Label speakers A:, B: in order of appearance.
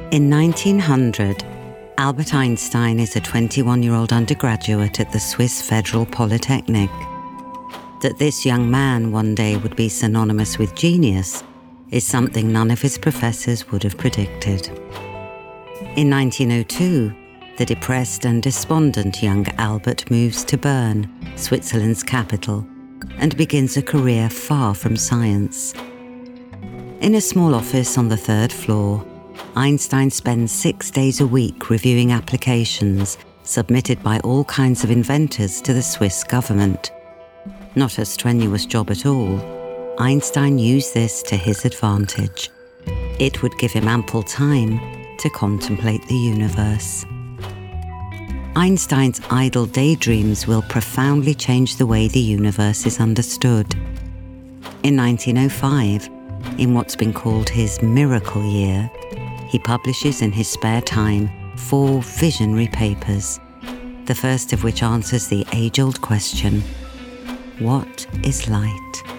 A: In 1900, Albert Einstein is a 21-year-old undergraduate at the Swiss Federal Polytechnic. That this young man one day would be synonymous with genius is something none of his professors would have predicted. In 1902, the depressed and despondent young Albert moves to Bern, Switzerland's capital, and begins a career far from science. In a small office on the third floor, Einstein spends 6 days a week reviewing applications submitted by all kinds of inventors to the Swiss government. Not a strenuous job at all, Einstein used this to his advantage. It would give him ample time to contemplate the universe. Einstein's idle daydreams will profoundly change the way the universe is understood. In 1905, in what's been called his miracle year, he publishes in his spare time 4 visionary papers, the first of which answers the age-old question, what is light?